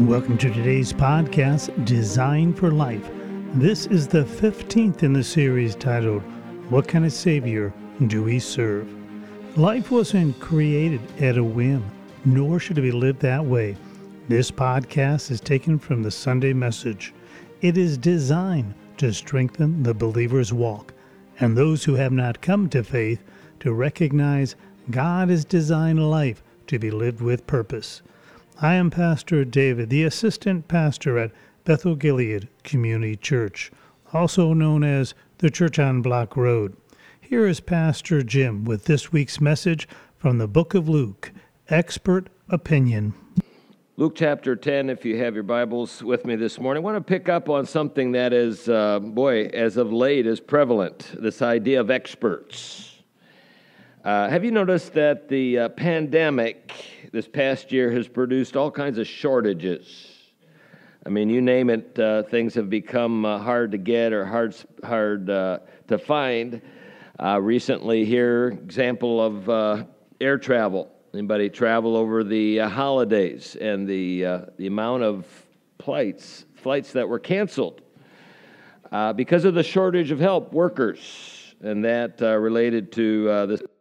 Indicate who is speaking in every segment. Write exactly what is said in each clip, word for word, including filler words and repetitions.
Speaker 1: Welcome to today's podcast, Design for Life. This is the fifteenth in the series titled, What Kind of Savior Do We Serve? Life wasn't created at a whim, nor should it be lived that way. This podcast is taken from the Sunday message. It is designed to strengthen the believer's walk and those who have not come to faith to recognize God has designed life to be lived with purpose. I am Pastor David, the assistant pastor at Bethel Gilead Community Church, also known as the Church on Block Road. Here is Pastor Jim with this week's message from the book of Luke, Expert Opinion.
Speaker 2: Luke chapter ten, if you have your Bibles with me this morning, I want to pick up on something that is, uh, boy, as of late is prevalent, this idea of experts. Uh, have you noticed that the uh, pandemic this past year has produced all kinds of shortages? I mean, you name it, uh, things have become uh, hard to get or hard hard uh, to find. Uh, recently here, example of uh, air travel. Anybody travel over the uh, holidays and the uh, the amount of flights, flights that were canceled uh, because of the shortage of help workers, and that uh, related to uh, this.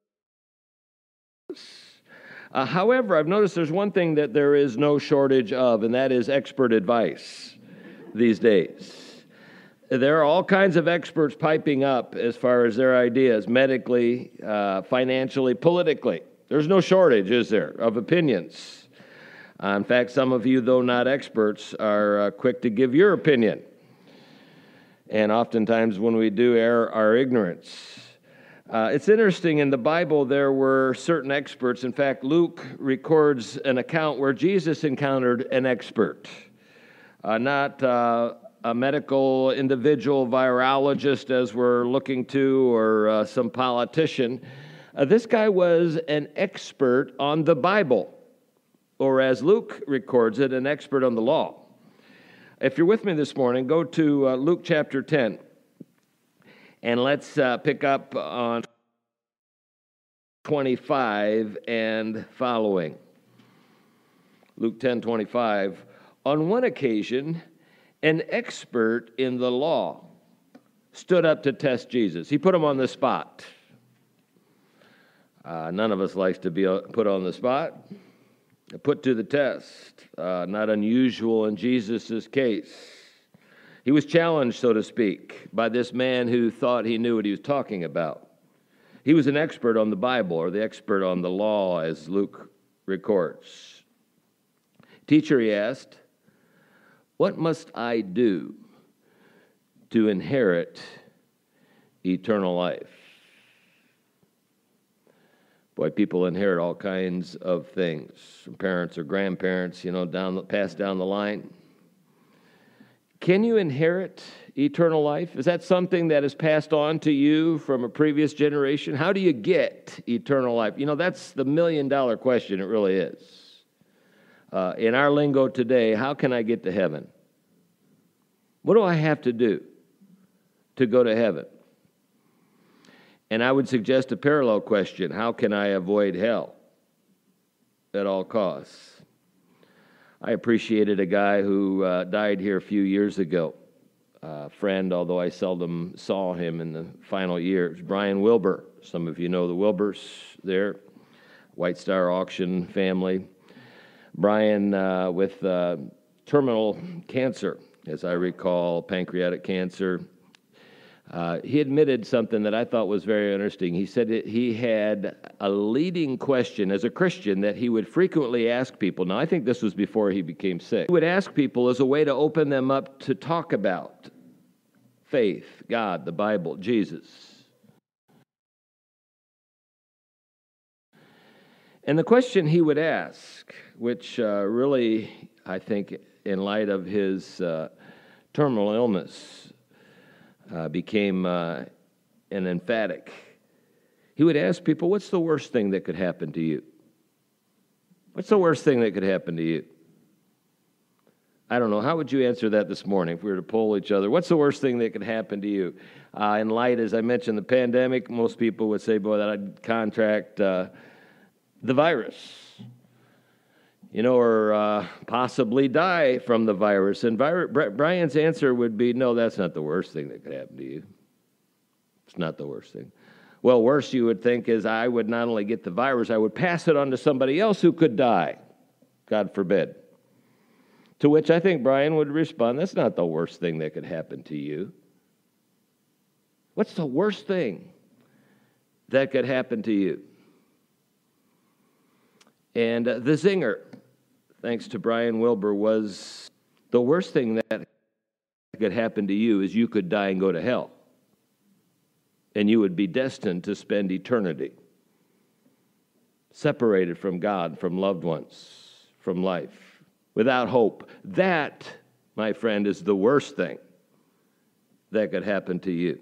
Speaker 2: Uh, however, I've noticed there's one thing that there is no shortage of, and that is expert advice these days. There are all kinds of experts piping up as far as their ideas, medically, uh, financially, politically. There's no shortage, is there, of opinions. Uh, in fact, some of you, though not experts, are uh, quick to give your opinion. And oftentimes when we do err, our ignorance. Uh, it's interesting, in the Bible there were certain experts. In fact, Luke records an account where Jesus encountered an expert, uh, not uh, a medical individual, virologist as we're looking to, or uh, some politician. Uh, this guy was an expert on the Bible, or as Luke records it, an expert on the law. If you're with me this morning, go to uh, Luke chapter ten. And let's uh, pick up on twenty-five and following. Luke ten twenty-five. On one occasion, an expert in the law stood up to test Jesus. He put him on the spot. Uh, none of us likes to be put on the spot, put to the test. Uh, not unusual in Jesus' case. He was challenged, so to speak, by this man who thought he knew what he was talking about. He was an expert on the Bible, or the expert on the law, as Luke records. Teacher, he asked, what must I do to inherit eternal life? Boy, people inherit all kinds of things from parents or grandparents, you know, down the, passed down the line. Can you inherit eternal life? Is that something that is passed on to you from a previous generation? How do you get eternal life? You know, that's the million-dollar question. It really is. Uh, in our lingo today, how can I get to heaven? What do I have to do to go to heaven? And I would suggest a parallel question. How can I avoid hell at all costs? I appreciated a guy who uh, died here a few years ago. A uh, friend, although I seldom saw him in the final years. Brian Wilbur. Some of you know the Wilburs there. White Star Auction family. Brian uh, with uh, terminal cancer, as I recall, pancreatic cancer. Uh, he admitted something that I thought was very interesting. He said that he had a leading question as a Christian that he would frequently ask people. Now, I think this was before he became sick. He would ask people as a way to open them up to talk about faith, God, the Bible, Jesus. And the question he would ask, which uh, really, I think, in light of his uh, terminal illness, Uh, became uh, an emphatic. He would ask people, what's the worst thing that could happen to you? What's the worst thing that could happen to you? I don't know. How would you answer that this morning if we were to poll each other? What's the worst thing that could happen to you? Uh, in light, as I mentioned, the pandemic, most people would say, boy, that I'd contract uh, the virus. you know, or uh, possibly die from the virus. And Brian's answer would be, no, that's not the worst thing that could happen to you. It's not the worst thing. Well, worse you would think is I would not only get the virus, I would pass it on to somebody else who could die. God forbid. To which I think Brian would respond, that's not the worst thing that could happen to you. What's the worst thing that could happen to you? And uh, the zinger, thanks to Brian Wilbur, was the worst thing that could happen to you is you could die and go to hell. And you would be destined to spend eternity separated from God, from loved ones, from life, without hope. That, my friend, is the worst thing that could happen to you.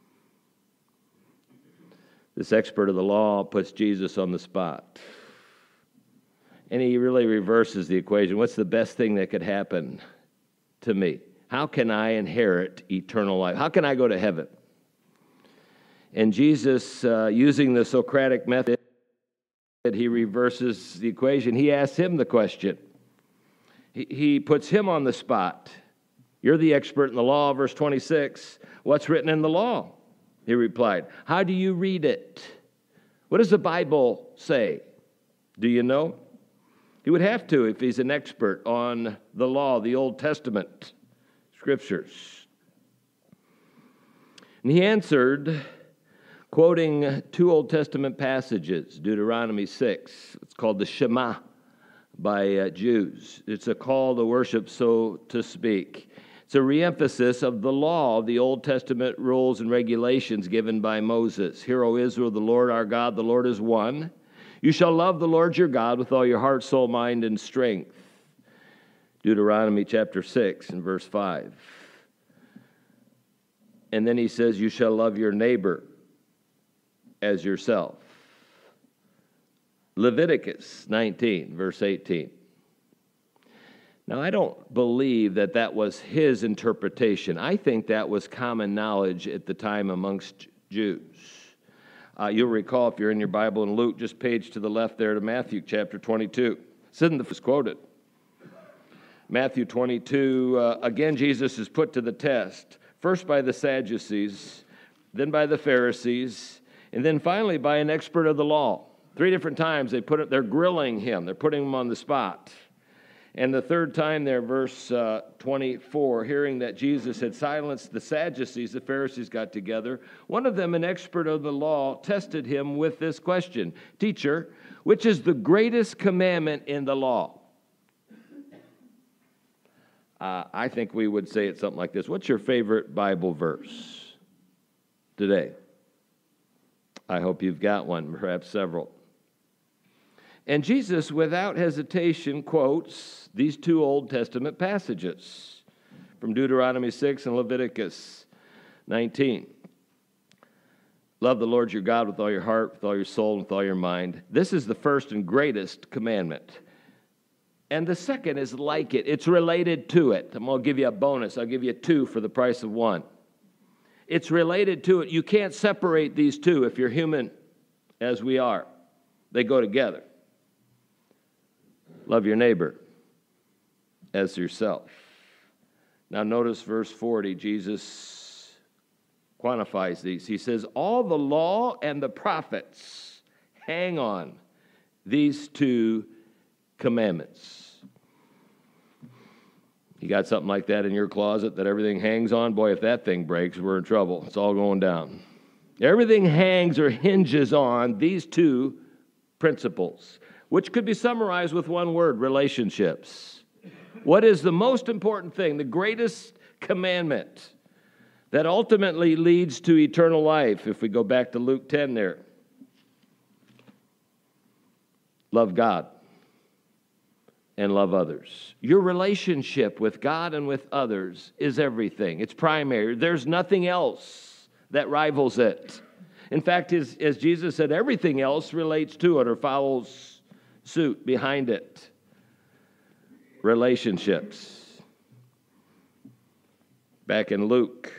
Speaker 2: This expert of the law puts Jesus on the spot. And he really reverses the equation. What's the best thing that could happen to me? How can I inherit eternal life? How can I go to heaven? And Jesus, uh, using the Socratic method, he reverses the equation. He asks him the question. He, he puts him on the spot. You're the expert in the law, verse twenty-six. What's written in the law? He replied. How do you read it? What does the Bible say? Do you know? He would have to if he's an expert on the law, the Old Testament scriptures. And he answered, quoting two Old Testament passages, Deuteronomy six. It's called the Shema by uh, Jews. It's a call to worship, so to speak. It's a reemphasis of the law, the Old Testament rules and regulations given by Moses. Hear, O Israel, the Lord our God, the Lord is one. You shall love the Lord your God with all your heart, soul, mind, and strength. Deuteronomy chapter six and verse five. And then he says, you shall love your neighbor as yourself. Leviticus nineteen, verse eighteen. Now, I don't believe that that was his interpretation. I think that was common knowledge at the time amongst Jews. Uh, you'll recall, if you're in your Bible in Luke, just page to the left there to Matthew chapter twenty-two. This isn't the first quoted. Matthew twenty-two, uh, again, Jesus is put to the test, first by the Sadducees, then by the Pharisees, and then finally by an expert of the law. Three different times they put it, they're grilling him. They're putting him on the spot. And the third time there, verse uh, twenty-four, hearing that Jesus had silenced the Sadducees, the Pharisees got together. One of them, an expert of the law, tested him with this question. Teacher, which is the greatest commandment in the law? Uh, I think we would say it something like this. What's your favorite Bible verse today? I hope you've got one, perhaps several. And Jesus, without hesitation, quotes these two Old Testament passages from Deuteronomy six and Leviticus nineteen. Love the Lord your God with all your heart, with all your soul, and with all your mind. This is the first and greatest commandment. And the second is like it. It's related to it. I'm going to give you a bonus. I'll give you two for the price of one. It's related to it. You can't separate these two if you're human as we are. They go together. Love your neighbor as yourself. Now notice verse forty. Jesus quantifies these. He says, all the law and the prophets hang on these two commandments. You got something like that in your closet that everything hangs on? Boy, if that thing breaks, we're in trouble. It's all going down. Everything hangs or hinges on these two principles, which could be summarized with one word: relationships. What is the most important thing, the greatest commandment that ultimately leads to eternal life? If we go back to Luke ten there. Love God and love others. Your relationship with God and with others is everything. It's primary. There's nothing else that rivals it. In fact, as, as Jesus said, everything else relates to it or follows suit behind it. Relationships. Back in Luke,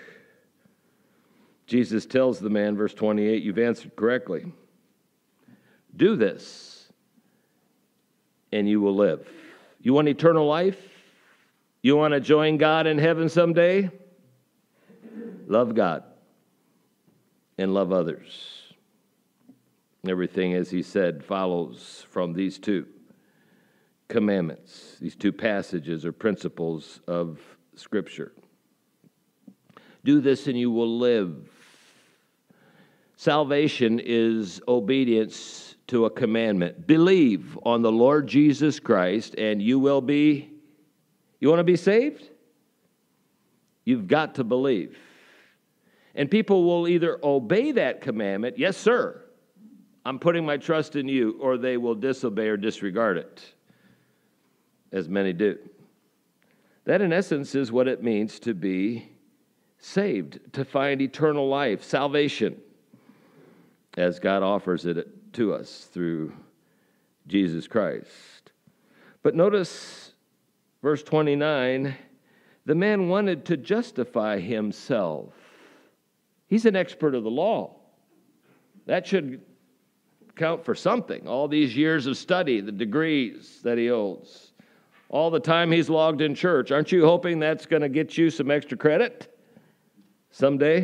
Speaker 2: Jesus tells the man, verse twenty-eight, you've answered correctly. Do this, and you will live. You want eternal life? You want to join God in heaven someday? Love God and love others. Everything, as he said, follows from these two commandments, these two passages or principles of Scripture. Do this and you will live. Salvation is obedience to a commandment. Believe on the Lord Jesus Christ and you will be, you want to be saved? You've got to believe. And people will either obey that commandment, yes, sir, I'm putting my trust in you, or they will disobey or disregard it, as many do. That, in essence, is what it means to be saved, to find eternal life, salvation, as God offers it to us through Jesus Christ. But notice verse twenty-nine, the man wanted to justify himself. He's an expert of the law. That should count for something. All these years of study, the degrees that he holds, all the time he's logged in church. Aren't you hoping that's going to get you some extra credit someday?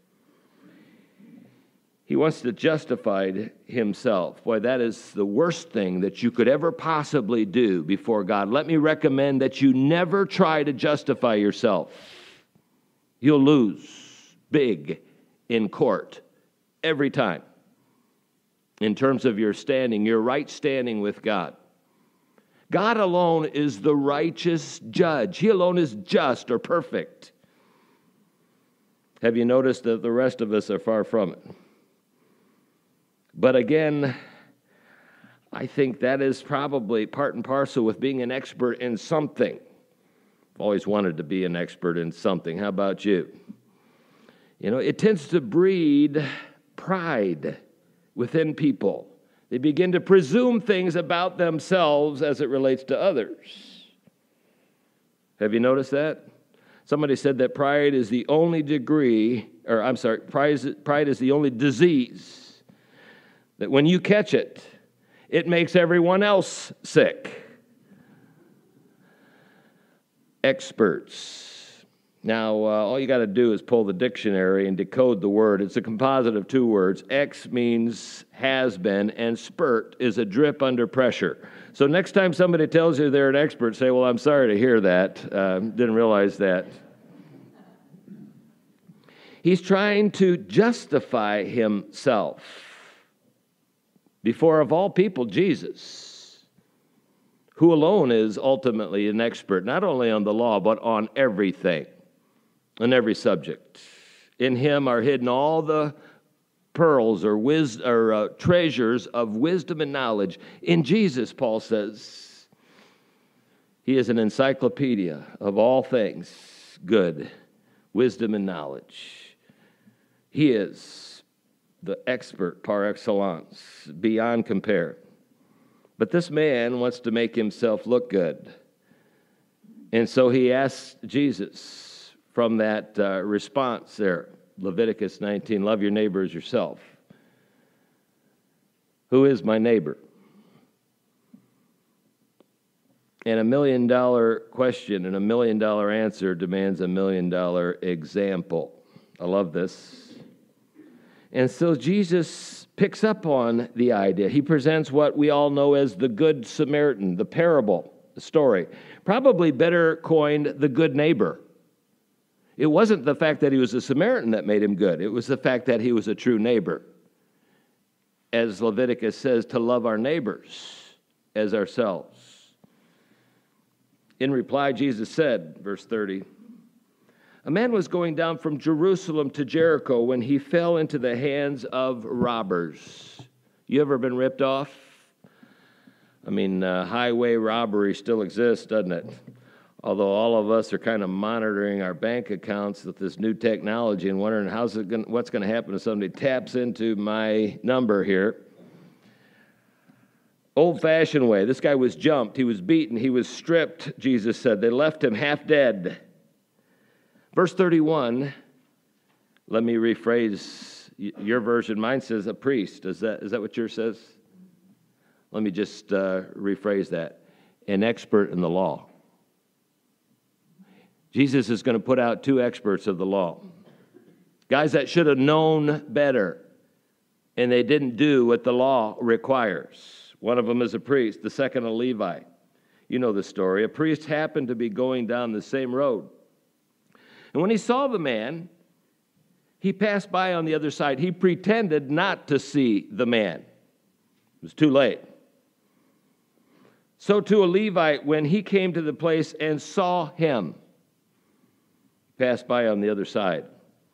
Speaker 2: He wants to justify himself. Boy, that is the worst thing that you could ever possibly do before God. Let me recommend that you never try to justify yourself. You'll lose big in court every time in terms of your standing, your right standing with God. God alone is the righteous judge. He alone is just or perfect. Have you noticed that the rest of us are far from it? But again, I think that is probably part and parcel with being an expert in something. I've always wanted to be an expert in something. How about you? You know, it tends to breed pride within people. They begin to presume things about themselves as it relates to others. Have you noticed that? Somebody said that pride is the only degree, or I'm sorry, pride is, pride is the only disease that when you catch it, it makes everyone else sick. Experts. Now, uh, all you got to do is pull the dictionary and decode the word. It's a composite of two words. Ex means has been, and spurt is a drip under pressure. So next time somebody tells you they're an expert, say, well, I'm sorry to hear that. Uh, didn't realize that. He's trying to justify himself before, of all people, Jesus, who alone is ultimately an expert, not only on the law, but on everything. On every subject. In him are hidden all the pearls or, wis- or uh, treasures of wisdom and knowledge. In Jesus, Paul says, he is an encyclopedia of all things good, wisdom and knowledge. He is the expert par excellence, beyond compare. But this man wants to make himself look good. And so he asks Jesus, from that uh, response there, Leviticus nineteen, love your neighbor as yourself. Who is my neighbor? And a million dollar question and a million dollar answer demands a million dollar example. I love this. And so Jesus picks up on the idea. He presents what we all know as the Good Samaritan, the parable, the story. Probably better coined the good neighbor. It wasn't the fact that he was a Samaritan that made him good. It was the fact that he was a true neighbor. As Leviticus says, to love our neighbors as ourselves. In reply, Jesus said, verse thirty, a man was going down from Jerusalem to Jericho when he fell into the hands of robbers. You ever been ripped off? I mean, uh, highway robbery still exists, doesn't it? Although all of us are kind of monitoring our bank accounts with this new technology and wondering how's it gonna, what's going to happen if somebody taps into my number here. Old-fashioned way. This guy was jumped. He was beaten. He was stripped, Jesus said. They left him half dead. Verse thirty-one, let me rephrase your version. Mine says a priest. Is that, is that what yours says? Let me just uh, rephrase that. An expert in the law. Jesus is going to put out two experts of the law. Guys that should have known better, and they didn't do what the law requires. One of them is a priest, the second a Levite. You know the story. A priest happened to be going down the same road. And when he saw the man, he passed by on the other side. He pretended not to see the man. It was too late. So too a Levite, when he came to the place and saw him, passed by on the other side.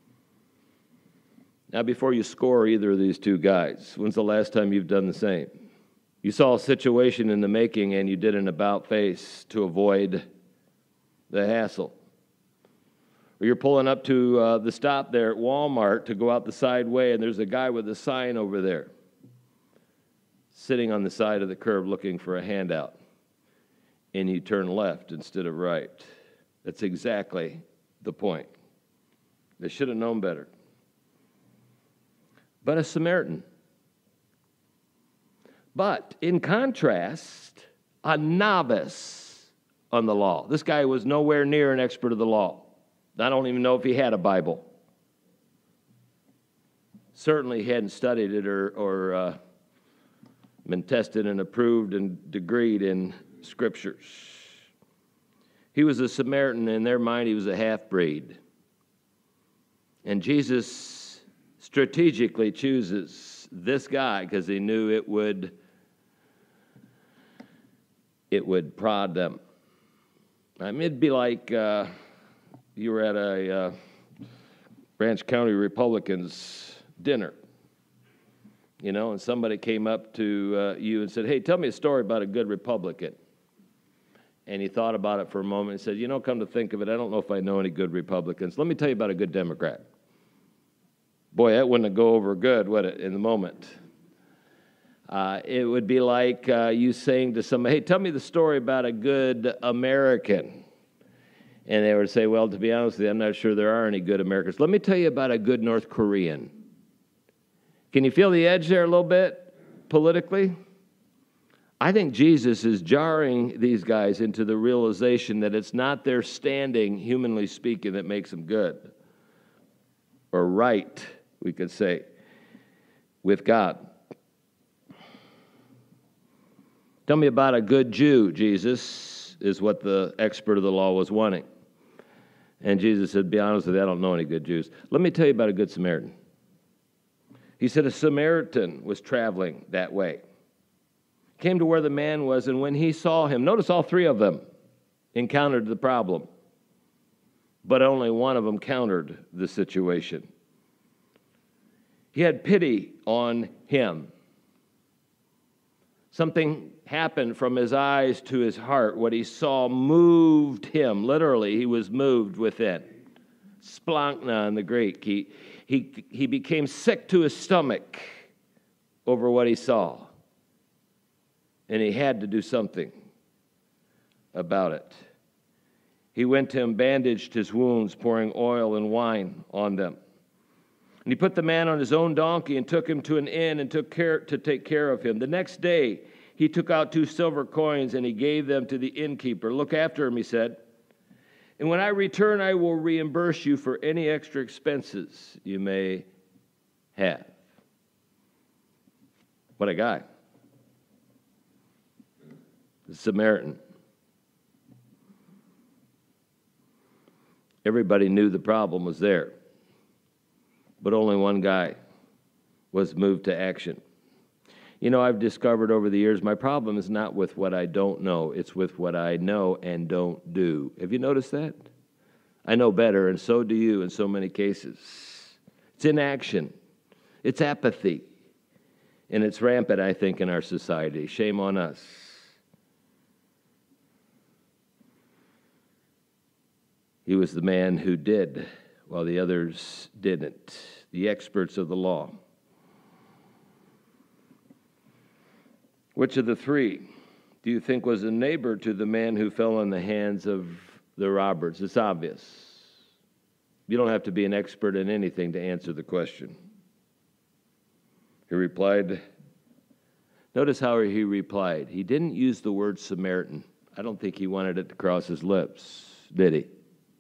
Speaker 2: Now, before you score either of these two guys, when's the last time you've done the same? You saw a situation in the making and you did an about face to avoid the hassle. Or you're pulling up to uh, the stop there at Walmart to go out the side way, and there's a guy with a sign over there sitting on the side of the curb looking for a handout. And you turn left instead of right. That's exactly the point. They should have known better. But a Samaritan. But in contrast, a novice on the law. This guy was nowhere near an expert of the law. I don't even know if he had a Bible. Certainly he hadn't studied it or, or uh, been tested and approved and degreed in Scriptures. He was a Samaritan. In their mind, he was a half-breed. And Jesus strategically chooses this guy because he knew it would, it would prod them. I mean, it'd be like uh, you were at a uh, Branch County Republicans dinner, you know, and somebody came up to uh, you and said, hey, tell me a story about a good Republican. And he thought about it for a moment and said, you know, come to think of it, I don't know if I know any good Republicans. Let me tell you about a good Democrat. Boy, that wouldn't go over good, would it, in the moment? Uh, it would be like uh, you saying to somebody, hey, tell me the story about a good American. And they would say, well, to be honest with you, I'm not sure there are any good Americans. Let me tell you about a good North Korean. Can you feel the edge there a little bit politically? I think Jesus is jarring these guys into the realization that it's not their standing, humanly speaking, that makes them good or right, we could say, with God. Tell me about a good Jew, Jesus, is what the expert of the law was wanting. And Jesus said, be honest with you, I don't know any good Jews. Let me tell you about a good Samaritan. He said a Samaritan was traveling that way. Came to where the man was, and when he saw him, notice all three of them encountered the problem, but only one of them countered the situation. He had pity on him. Something happened from his eyes to his heart. What he saw moved him. Literally, he was moved within. Splankna in the Greek. He, he, he became sick to his stomach over what he saw. And he had to do something about it. He went to him, bandaged his wounds, pouring oil and wine on them. And he put the man on his own donkey and took him to an inn and took care to take care of him. The next day, he took out two silver coins and he gave them to the innkeeper. Look after him, he said. And when I return, I will reimburse you for any extra expenses you may have. What a guy. The Samaritan. Everybody knew the problem was there, but only one guy was moved to action. You know, I've discovered over the years, my problem is not with what I don't know, it's with what I know and don't do. Have you noticed that? I know better, and so do you in so many cases. It's inaction. It's apathy. And it's rampant, I think, in our society. Shame on us. He was the man who did, while the others didn't. The experts of the law. Which of the three do you think was a neighbor to the man who fell in the hands of the robbers? It's obvious. You don't have to be an expert in anything to answer the question. He replied, Notice how he replied. He didn't use the word Samaritan. I don't think he wanted it to cross his lips, did he?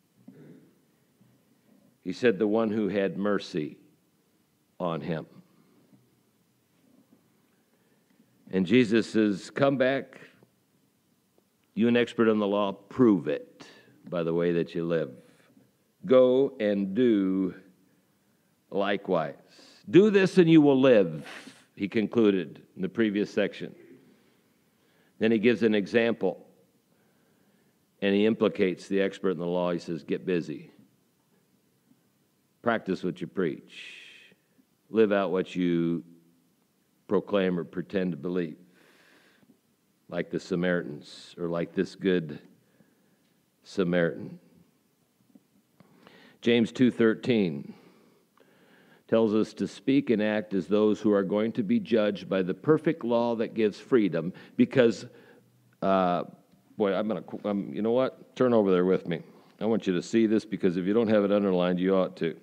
Speaker 2: He said the one who had mercy on him. And Jesus says, come back. You an expert on the law, prove it by the way that you live. Go and do likewise. Do this and you will live, he concluded in the previous section. Then he gives an example, and he implicates the expert in the law. He says, get busy. Practice what you preach. Live out what you proclaim or pretend to believe. Like the Samaritans, or like this good Samaritan. James two thirteen tells us to speak and act as those who are going to be judged by the perfect law that gives freedom, because, uh, boy, I'm going to, um, you know what? Turn over there with me. I want you to see this, because if you don't have it underlined, you ought to.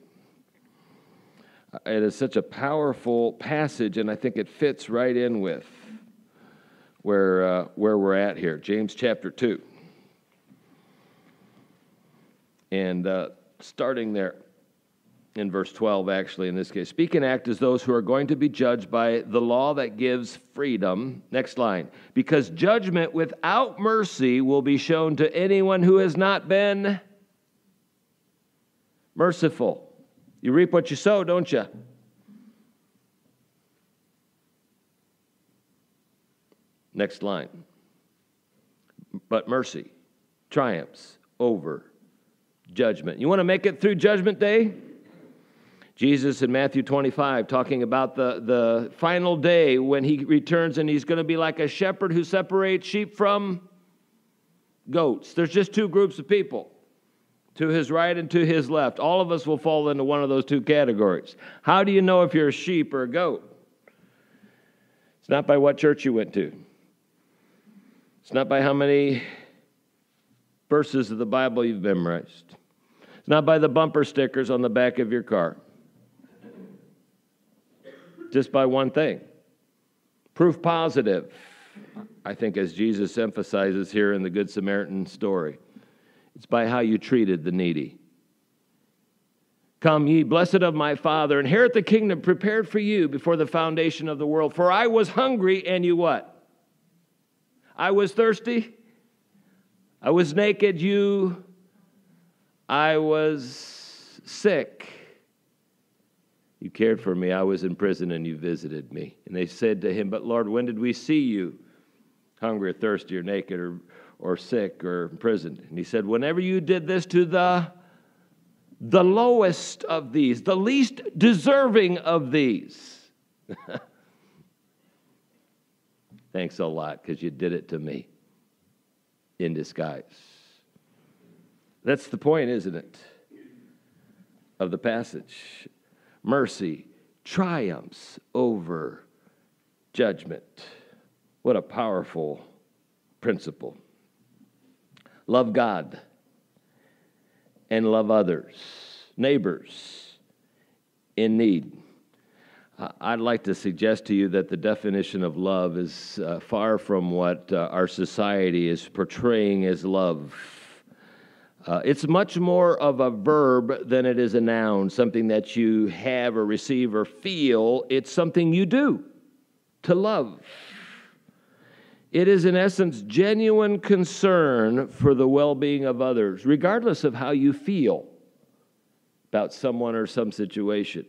Speaker 2: It is such a powerful passage, and I think it fits right in with where, uh, where we're at here. James chapter two. And uh, starting there in verse twelve, actually, in this case. Speak and act as those who are going to be judged by the law that gives freedom. Next line. Because judgment without mercy will be shown to anyone who has not been merciful. You reap what you sow, don't you? Next line. But mercy triumphs over judgment. You want to make it through Judgment Day? Jesus in Matthew twenty-five talking about the, the final day when he returns, and he's going to be like a shepherd who separates sheep from goats. There's just two groups of people, to his right and to his left. All of us will fall into one of those two categories. How do you know if you're a sheep or a goat? It's not by what church you went to. It's not by how many verses of the Bible you've memorized. It's not by the bumper stickers on the back of your car. Just by one thing. Proof positive, I think, as Jesus emphasizes here in the Good Samaritan story. It's by how you treated the needy. Come ye, blessed of my Father, inherit the kingdom prepared for you before the foundation of the world. For I was hungry, and you what? I was thirsty. I was naked, you. I was sick. You cared for me. I was in prison, and you visited me. And they said to him, but Lord, when did we see you hungry or thirsty or naked or or sick or imprisoned? And he said, whenever you did this to the, the lowest of these, the least deserving of these. Thanks a lot, because you did it to me in disguise. That's the point, isn't it, of the passage. Mercy triumphs over judgment. What a powerful principle. Love God and love others, neighbors in need. I'd like to suggest to you that the definition of love is uh, far from what uh, our society is portraying as love. Uh, it's much more of a verb than it is a noun, something that you have or receive or feel. It's something you do, to love. It is, in essence, genuine concern for the well-being of others, regardless of how you feel about someone or some situation.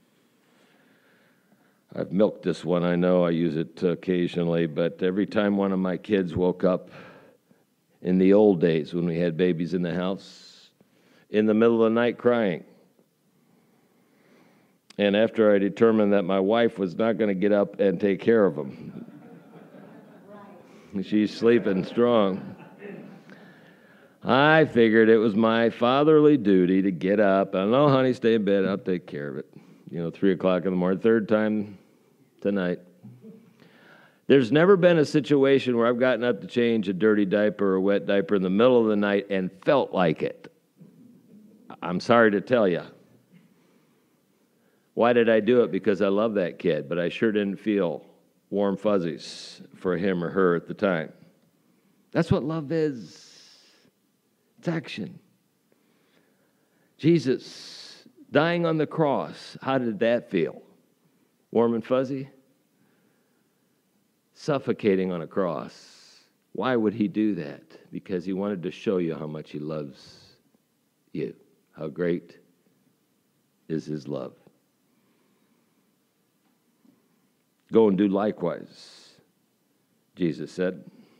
Speaker 2: I've milked this one, I know, I use it occasionally, but every time one of my kids woke up in the old days when we had babies in the house, in the middle of the night crying, and after I determined that my wife was not going to get up and take care of them, she's sleeping strong, I figured it was my fatherly duty to get up. I know, honey, stay in bed. I'll take care of it. You know, three o'clock in the morning, third time tonight. There's never been a situation where I've gotten up to change a dirty diaper or a wet diaper in the middle of the night and felt like it. I'm sorry to tell you. Why did I do it? Because I love that kid, but I sure didn't feel warm fuzzies for him or her at the time. That's what love is. It's action. Jesus dying on the cross, how did that feel? Warm and fuzzy? Suffocating on a cross. Why would he do that? Because he wanted to show you how much he loves you. How great is his love. Go and do likewise, Jesus said.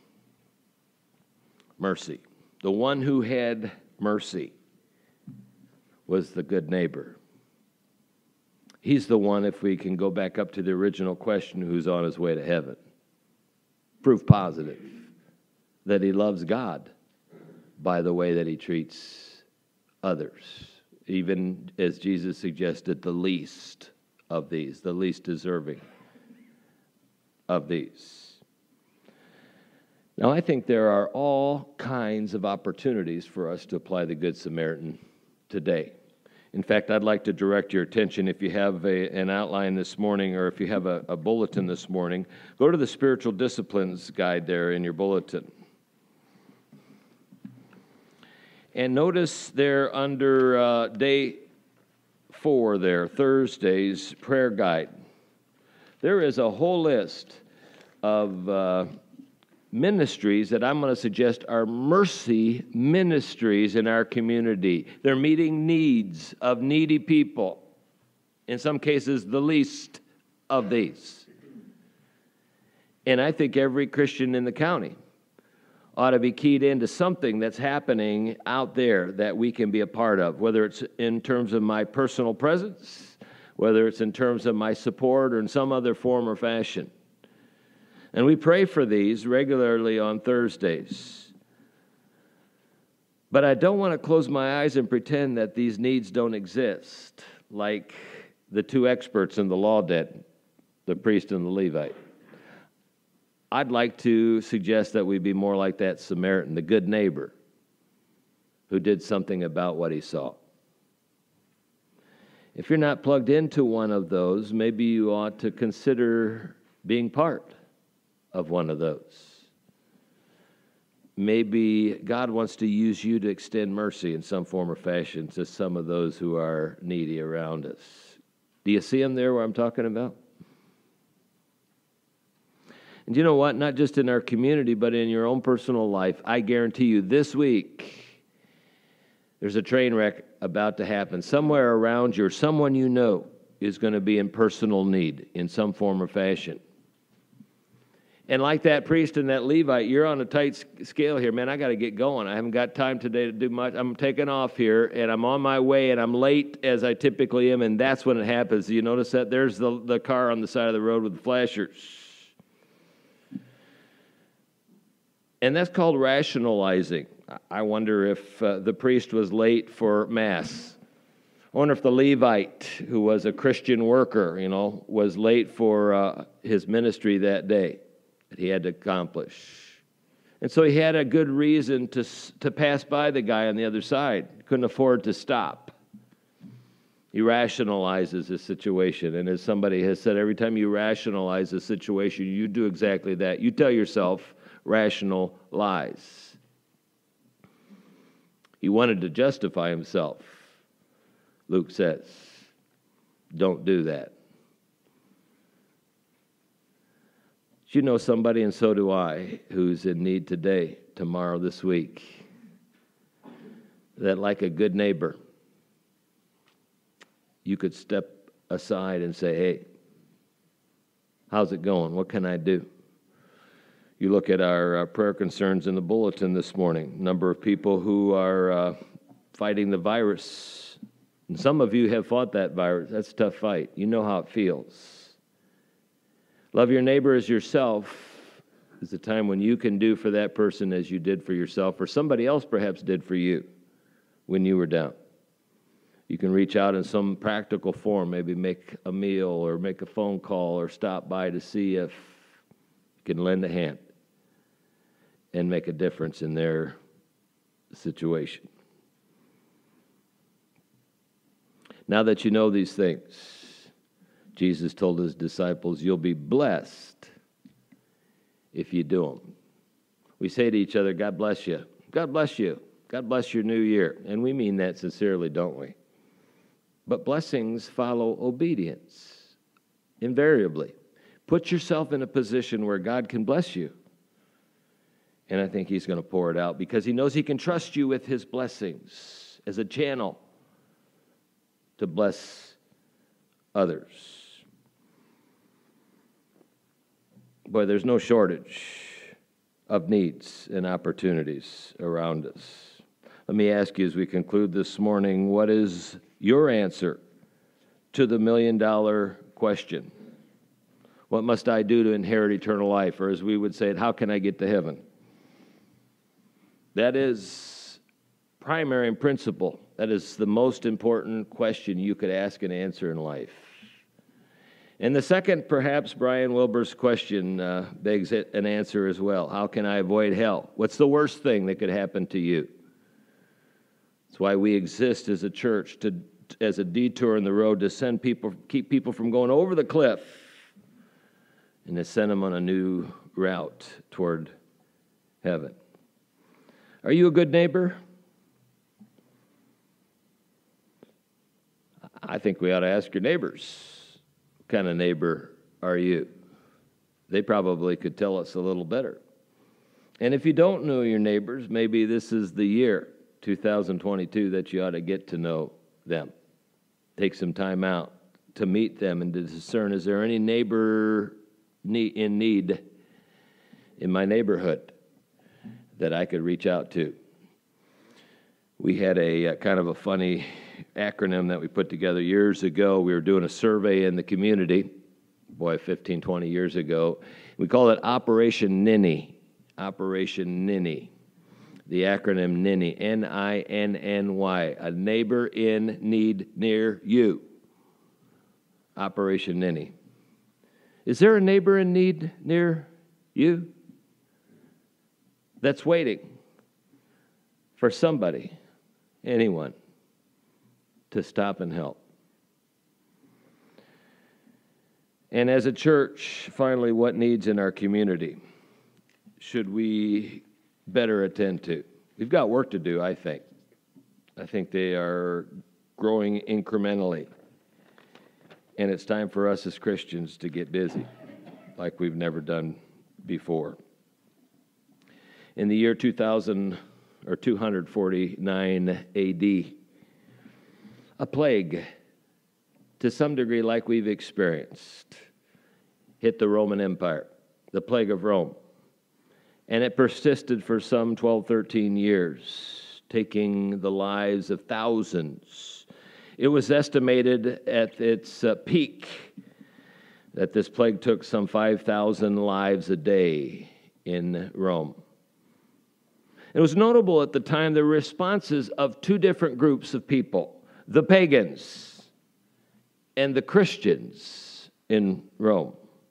Speaker 2: Mercy. The one who had mercy was the good neighbor. He's the one, if we can go back up to the original question, who's on his way to heaven. Proof positive that he loves God by the way that he treats others. Even as Jesus suggested, the least of these, the least deserving of these. Now, I think there are all kinds of opportunities for us to apply the Good Samaritan today. In fact, I'd like to direct your attention, if you have a, an outline this morning or if you have a, a bulletin this morning, go to the Spiritual Disciplines guide there in your bulletin. And notice there under uh, day four there, Thursday's prayer guide, there is a whole list of uh, ministries that I'm going to suggest are mercy ministries in our community. They're meeting needs of needy people. In some cases, the least of these. And I think every Christian in the county ought to be keyed into something that's happening out there that we can be a part of, whether it's in terms of my personal presence, whether it's in terms of my support or in some other form or fashion. And we pray for these regularly on Thursdays. But I don't want to close my eyes and pretend that these needs don't exist, like the two experts in the law did, the priest and the Levite. I'd like to suggest that we be more like that Samaritan, the good neighbor, who did something about what he saw. If you're not plugged into one of those, maybe you ought to consider being part of one of those. Maybe God wants to use you to extend mercy in some form or fashion to some of those who are needy around us. Do you see them there where I'm talking about? And you know what? Not just in our community, but in your own personal life, I guarantee you this week, there's a train wreck about to happen. Somewhere around you, or someone you know is going to be in personal need in some form or fashion. And like that priest and that Levite, you're on a tight scale here. Man, I got to get going. I haven't got time today to do much. I'm taking off here, and I'm on my way, and I'm late as I typically am, and that's when it happens. You notice that? There's the, the car on the side of the road with the flashers. And that's called rationalizing. I wonder if uh, the priest was late for Mass. I wonder if the Levite, who was a Christian worker, you know, was late for uh, his ministry that day that he had to accomplish. And so he had a good reason to to pass by the guy on the other side. Couldn't afford to stop. He rationalizes the situation. And as somebody has said, every time you rationalize a situation, you do exactly that. You tell yourself rational lies. He wanted to justify himself, Luke says. Don't do that. You know somebody, and so do I, who's in need today, tomorrow, this week, that like a good neighbor, you could step aside and say, hey, how's it going? What can I do? You look at our uh, prayer concerns in the bulletin this morning, number of people who are uh, fighting the virus. And some of you have fought that virus. That's a tough fight. You know how it feels. Love your neighbor as yourself is the time when you can do for that person as you did for yourself, or somebody else perhaps did for you when you were down. You can reach out in some practical form, maybe make a meal or make a phone call or stop by to see if you can lend a hand and make a difference in their situation. Now that you know these things, Jesus told his disciples, you'll be blessed if you do them. We say to each other, God bless you. God bless you. God bless your new year. And we mean that sincerely, don't we? But blessings follow obedience, invariably. Put yourself in a position where God can bless you. And I think he's going to pour it out because he knows he can trust you with his blessings as a channel to bless others. Boy, there's no shortage of needs and opportunities around us. Let me ask you as we conclude this morning, what is your answer to the million-dollar question? What must I do to inherit eternal life? Or as we would say it, how can I get to heaven? That is primary and principle. That is the most important question you could ask and answer in life. And the second, perhaps, Brian Wilbur's question uh, begs an answer as well. How can I avoid hell? What's the worst thing that could happen to you? That's why we exist as a church, to as a detour in the road to send people, keep people from going over the cliff, and to send them on a new route toward heaven. Are you a good neighbor? I think we ought to ask your neighbors, what kind of neighbor are you? They probably could tell us a little better. And if you don't know your neighbors, maybe this is the year, two thousand twenty-two, that you ought to get to know them. Take some time out to meet them and to discern, is there any neighbor in need in my neighborhood that I could reach out to? We had a, a kind of a funny acronym that we put together years ago. We were doing a survey in the community, boy, fifteen, twenty years ago. We called it Operation Ninny. Operation Ninny. The acronym Ninny, N I N N Y, a neighbor in need near you. Operation Ninny. Is there a neighbor in need near you that's waiting for somebody, anyone, to stop and help? And as a church, finally, what needs in our community should we better attend to? We've got work to do, I think. I think they are growing incrementally. And it's time for us as Christians to get busy like we've never done before. In the year two thousand, or two forty-nine A D, a plague, to some degree like we've experienced, hit the Roman Empire, the plague of Rome. And it persisted for some twelve, thirteen years, taking the lives of thousands. It was estimated at its uh, peak that this plague took some five thousand lives a day in Rome. It was notable at the time the responses of two different groups of people, the pagans and the Christians in Rome.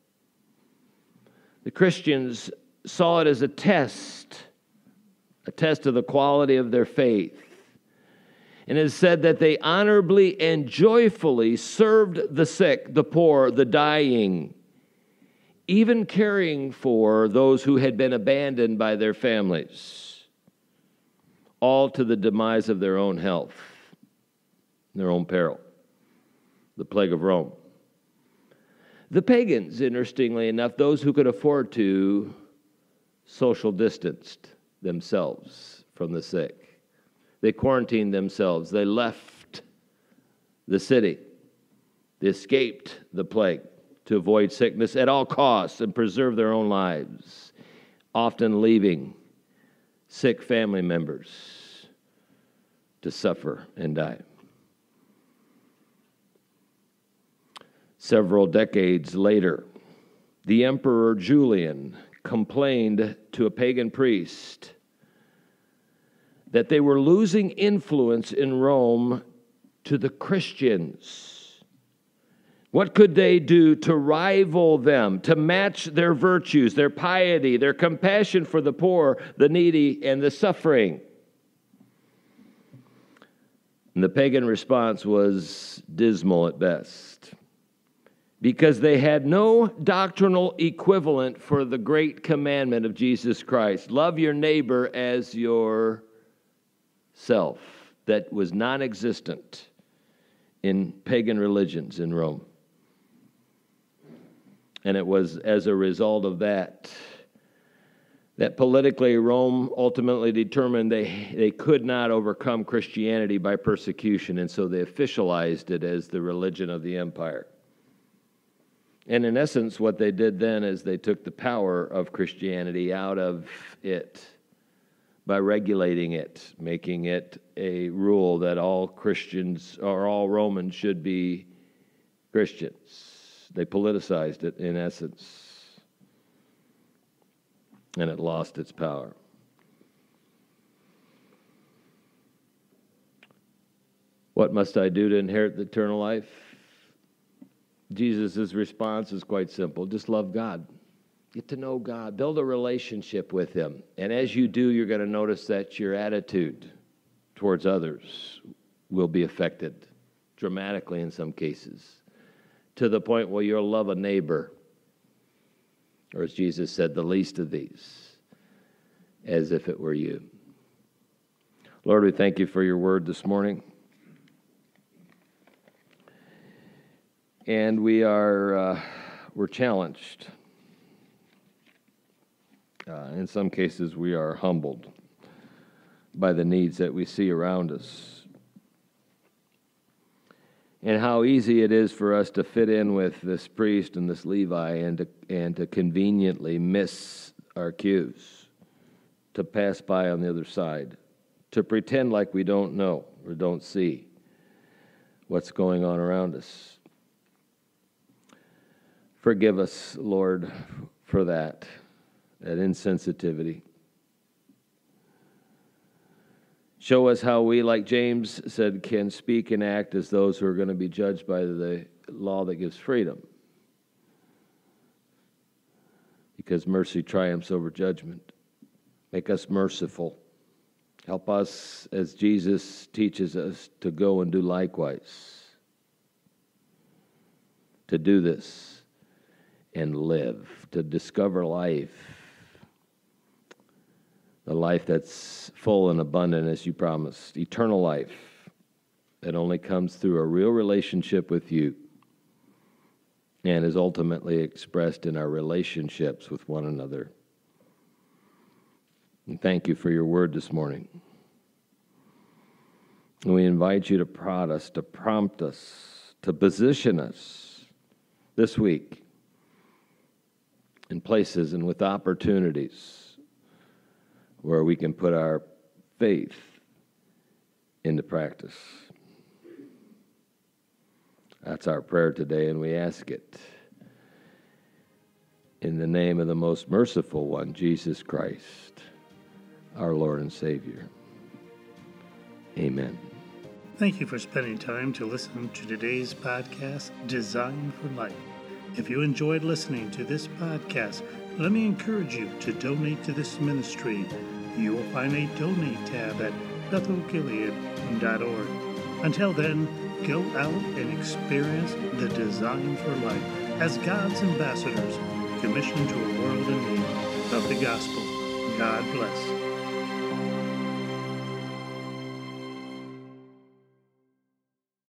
Speaker 2: The Christians saw it as a test, a test of the quality of their faith. And it is said that they honorably and joyfully served the sick, the poor, the dying, even caring for those who had been abandoned by their families, all to the demise of their own health, their own peril, the plague of Rome. The pagans, interestingly enough, those who could afford to, social distanced themselves from the sick. They quarantined themselves. They left the city. They escaped the plague to avoid sickness at all costs and preserve their own lives, often leaving sick family members to suffer and die. Several decades later, the Emperor Julian complained to a pagan priest that they were losing influence in Rome to the Christians. What could they do to rival them, to match their virtues, their piety, their compassion for the poor, the needy, and the suffering? And the pagan response was dismal at best, because they had no doctrinal equivalent for the great commandment of Jesus Christ. Love your neighbor as yourself. That was non-existent in pagan religions in Rome. And it was as a result of that that politically Rome ultimately determined they, they could not overcome Christianity by persecution, and so they officialized it as the religion of the empire. And in essence, what they did then is they took the power of Christianity out of it by regulating it, making it a rule that all Christians or all Romans should be Christians. They politicized it in essence, and it lost its power. What must I do to inherit the eternal life? Jesus' response is quite simple. Just love God. Get to know God. Build a relationship with Him. And as you do, you're going to notice that your attitude towards others will be affected dramatically in some cases, to the point where you'll love a neighbor, or as Jesus said, the least of these, as if it were you. Lord, we thank you for your word this morning. And we are uh, we're challenged. Uh, in some cases, we are humbled by the needs that we see around us, and how easy it is for us to fit in with this priest and this Levi, and to, and to conveniently miss our cues, to pass by on the other side, to pretend like we don't know or don't see what's going on around us. Forgive us, Lord, for that, that insensitivity. Show us how we, like James said, can speak and act as those who are going to be judged by the law that gives freedom. Because mercy triumphs over judgment. Make us merciful. Help us, as Jesus teaches us, to go and do likewise. To do this and live, to discover life, the life that's full and abundant as you promised, eternal life that only comes through a real relationship with you and is ultimately expressed in our relationships with one another. And thank you for your word this morning. And we invite you to prod us, to prompt us, to position us this week in places and with opportunities where we can put our faith into practice. That's our prayer today, and we ask it in the name of the most merciful one, Jesus Christ, our Lord and Savior. Amen.
Speaker 1: Thank you for spending time to listen to today's podcast, Design for Life. If you enjoyed listening to this podcast, let me encourage you to donate to this ministry. You will find a donate tab at bethel gilead dot org. Until then, go out and experience the design for life as God's ambassadors commissioned to a world in need of the gospel. God bless.